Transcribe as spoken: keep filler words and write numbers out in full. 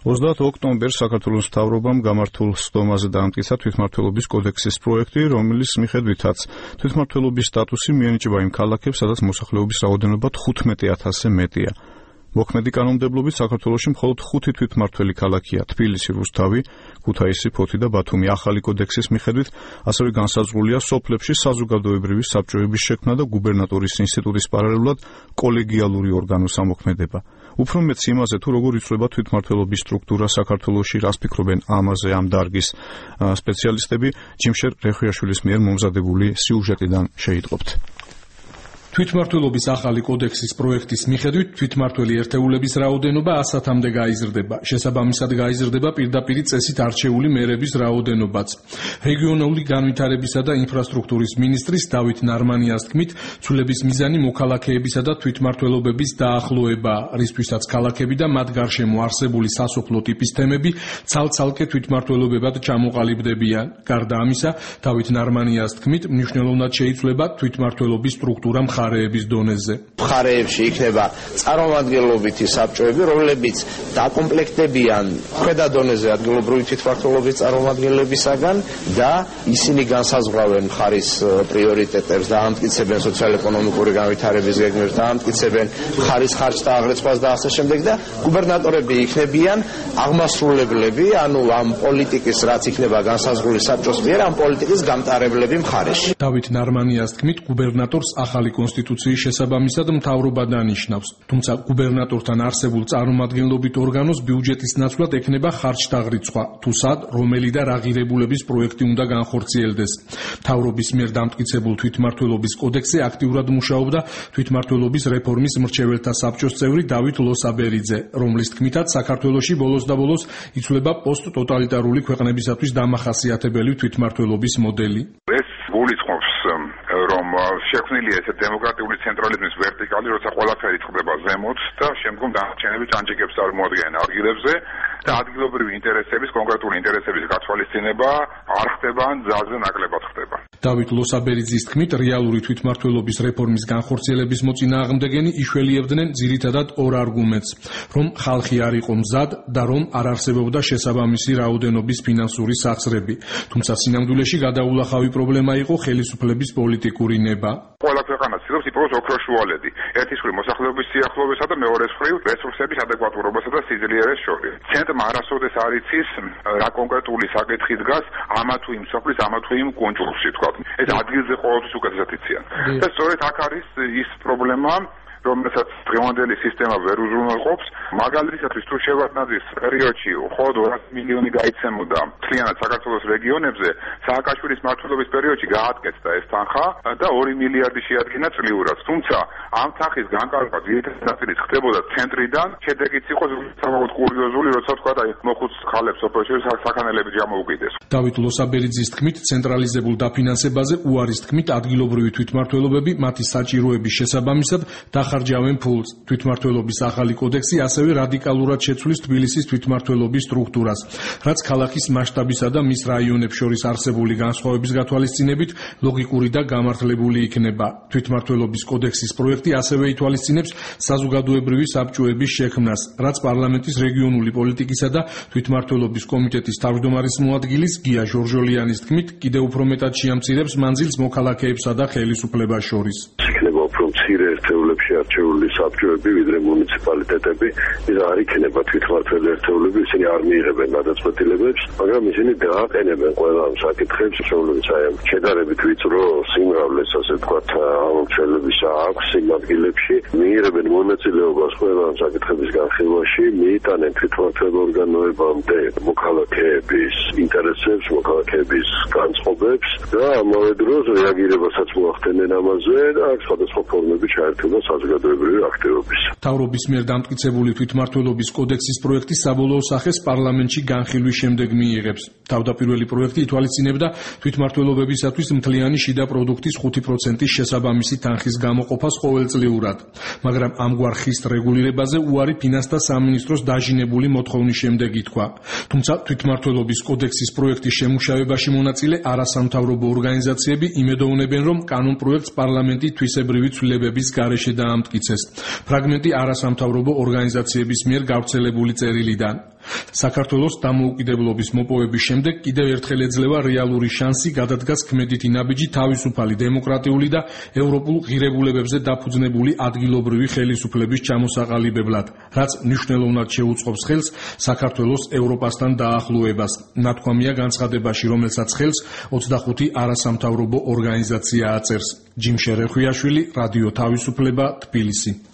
ოცდაათ ოქტომბერს საქართველოს მთავრობამ გამართულ სხდომაზე დაამტკიცა თვითმმართველობის კოდექსის პროექტი, რომლის მიხედვითაც თვითმმართველობის სტატუსი მიენიჭება იმ ქალაქებს, სადაც მოსახლეობის რაოდენობა თხუთმეტი ათასზე მეტია. მოქმედი კანონმდებლობით საქართველოში მხოლოდ ხუთი თვითმმართველი ქალაქია: თბილისი, რუსთავი, ქუთაისი, ფოთი და ბათუმი. ახალი კოდექსის მიხედვით ასევე განსაზღვრულია სოფლებში საზოგადოებრივი საბჭოების შექმნა და გუბერნატორის ინსტიტუტის პარალელურად კოლეგიალური ორგანოს ამოქმედება. უფრო მეც იმაზე, თუ როგორ იცვლება თვითმმართველობის სტრუქტურა საქართველოში, რას ფიქრობენ ამაზე ამ დარგის სპეციალისტები, ჯიმშერ რეხვიაშვილის მიერ მომზადებული სიუჟეტიდან შეიტყობთ. თვითმმართველობის ახალი კოდექსის პროექტის მიხედვით თვითმმართველი ერთეულების რაოდენობა ასათამდე გაიზრდება. შესაბამისად გაიზრდება პირდაპირი წესით არჩეული მერების რაოდენობაც. რეგიონული განვითარებისა და ინფრასტრუქტურის მინისტრის დავით ნარმანიას თქმით, ცვლილების მიზანი მოქალაქეებისა და თვითმმართველობების დაახლოება, რისთვისაც ქალაქები და მათ გარშემო არსებული სასოფლო ტიპის თემები ცალ-ცალკე თვითმმართველობებად ჩამოყალიბდებიან. გარდა ამისა, დავით ნარმანიას თქმით, მნიშვნელოვნად შეიცვლება თვითმმართველობის სტრუქტურა მხარეების დონეზე. მხარეებში იქნება წარმომადგენლობითი საბჭოები, რომლებიც დაკომპლექტდებიან ქვედა დონეზე ადგილობრივი თვითმმართველობის წარმომადგენლებისაგან და ისინი განსაზღვრავენ მხარის პრიორიტეტებს, დაამტკიცებენ სოციალ-ეკონომიკური განვითარების გეგმებს, დაამტკიცებენ მხარის ხარჯთა აღრიცხვას და ასე შემდეგ და გუბერნატორები იქნებიან აღმასრულებლები, ანუ ამ პოლიტიკის, რაც იქნება განსაზღვრული საბჭოს მიერ, ამ პოლიტიკის გამტარებლები მხარეში. დავით ნარმანიას თქმით, გუბერნატორს ახალი კონსტიტუციის შესაბამისად მთავრობა დანიშნავს. თუმცა გუბერნატორთან არსებულ წარმომადგენლობით ორგანოს ბიუჯეტის ნაცვლად ექნება ხარჯთა რიცხვა, თუ სად, რომელი და რა ღირებულების პროექტი უნდა განხორციელდეს. მთავრობის მიერ დამტკიცებულ თვითმმართველობის კოდექსზე აქტიურად მუშაობდა თვითმმართველობის რეფორმის მრჩეველთა საბჭოს წევრი დავით ლოსაბერიძე, რომლის თქმითაც საქართველოში ბოლოს და ბოლოს იცვლება პოსტტოტალიტარული ქვეყნებისათვის დამახასიათებელი თვითმმართველობის მოდელი. ეს გულისხმობს, რომ შექმნილია ესე დემოკრატიული ცენტრალიზმის ვერტიკალი, როცა ყველაფერი წყდება ზემოთ და შემდგომ დანარჩენები ჭანჭიკებს წარმოადგენენ ადგილებზე და ადგილობრივი ინტერესების, კონკრეტული ინტერესების გათვალისწინება არ ხდება ან ძალზე ნაკლებად ხდება. დავით ლოსაბერიძის თქმით, რეალური თვითმმართველობის რეფორმის განხორციელების მოწინააღმდეგენი იშველიებდნენ ძირითადად ორ არგუმენტს, რომ ხალხი არ იყო მზად და რომ არ არსებობდა შესაბამისი რაოდენობის ფინანსური სახსრები. თუმცა სინამდვილეში გადაულახავი პრობლემა იყო ხელისუფლების პოლიტიკური ნება. ყველა ქვეყანა ცდილობს იპოვოს ოქროშუალედი, ერთის მხრივ მოსახლეობის სიახლოვესა და მეორეს მხრივ რესურსების ადეკვატურობასა და სიძლიერეს შორის. ცენტრმა არასოდეს არ იცის, რა კონკრეტული საკითხი დგას ამა თუ იმ სოფლის, ამა თუ იმ კუნძულში, თქვა. ეს ადგილზე ყოველთვის უკეთესად იციან. და სწორედ აქ არის ის პრობლემა, რომელსაც დღევანდელი სისტემა ვერ უზრუნველყოფს. მაგალითისთვის თუ შევარდნაძის პერიოდში მხოლოდ ორასი მილიონი გაიცემოდა მთლიანად საქართველოს რეგიონებზე, სააკაშვილის მმართველობის პერიოდში გააკეცდა ეს თანხა და ორი მილიარდი შეადგინა წლიურად. თუმცა ამ თანხის განკარგვა ძირითადად ნაწილი ხდებოდა ცენტრიდან, შედეგიც იყო საკმაოდ კურიოზული, როცა თქვა და მოხუც ხალებს სოფელში საქანელები ჯამოუკიდეს. დავით ლოსაბერიძის თქმით, ცენტრალიზებულ დაფინანსებაზე უარის თქმით, ადგილობრივი თვითმმართველობები მათი საჭიროების შესაბამისად დახარჯავენ ფულს. თვითმმართველობის ახალი კოდექსი ასევე რადიკალურად შეცვლის თბილისის თვითმმართველობის სტრუქტურას, რაც ქალაქის მასშტაბისა და მის რაიონებს შორის არსებული განსხვავების გათვალისწინებით ლოგიკური და გამართლებული იქნება. თვითმმართველობის კოდექსის პროექტი ასევე ითვალისწინებს საზოგადოებრივი საბჭოების შექმნას, რაც პარლამენტის რეგიონული პოლიტიკისა და თვითმმართველობის კომიტეტის თავმჯდომარის მოადგილის გია ჟორჟოლიანის თქმით, კიდევ უფრო მეტად შეამცირებს მანძილს მოქალაქეებსა და ხელისუფლებას შორის. მცირე ერთეულებში არჩეული საბჭოები, ვიდრე მუნიციპალიტეტები, ის არ იქნება თვითმმართველი ერთეულები, ისინი არ მიიღებენ გადაწყვეტილებებს, მაგრამ ისინი დააყენებენ ყველა ამ საკითხებს, რომლებიც აი ამ შედარებით ვიწრო სიმრავლეს, ასე ვთქვათ, ამომრჩევლების აქვს იმ ადგილებში, მიიღებენ მონაწილეობას ყველა ამ საკითხების განხილვაში, მიიტანენ თვითმმართველ ორგანოებამდე მოქალაქეების ინტერესებს, მოქალაქეების განწყობებს და ამავე დროს რეაგირებასაც მოახდენენ ამაზე და აქ სხვადასხვა ფორმები ჩაერთვება საზოგადოებრივი აქტივობის. მთავრობის მიერ დამტკიცებული თვითმმართველობის კოდექსის პროექტი საბოლოო სახეს პარლამენტში განხილვის შემდეგ მიიღებს. თავდაპირველი პროექტი ითვალისწინებდა თვითმმართველობებისათვის მთლიანი შიდა პროდუქტის ხუთი პროცენტის შესაბამისი თანხის გამოყოფას ყოველწლიურად, მაგრამ ამგვარ ხის რეგულირებაზე უარი ფინანსთა სამინისტროს დაჟინებული მოთხოვნის შემდეგ ითქვა. თუმცა თვითმმართველობის კოდექსის პროექტის შემუშავებაში მონაწილე არასამთავრობო ორგანიზაციები იმედოვნებენ, რომ კანონპროექტს პარლამენტი თვისებრივი ცვლილებების გარეშე დაამტკიცეს. ფრაგმენტი არასამთავრობო ორგანიზაციების მიერ გავრცელებული წერილიდან. საქართველოს დამოუკიდებლობის მოპოვების შემდეგ კიდევ ერთხელ ეძლევა რეალური შანსი გადადგას ქმედითი ნაბიჯი თავისუფალი დემოკრატიული და ევროპულ ღირებულებებზე დაფუძნებული ადგილობრივი ხელისუფლების ჩამოსაყალიბებლად, რაც მნიშვნელოვნად შეუწყობს ხელს საქართველოს ევროპასთან დაახლოებას. ნათქვამია განცხადებაში, რომელსაც ხელს ოცდახუთი არასამთავრობო ორგანიზაცია აწერს. ჯიმ შერეხვიაშვილი, რადიო თავისუფლება, თბილისი.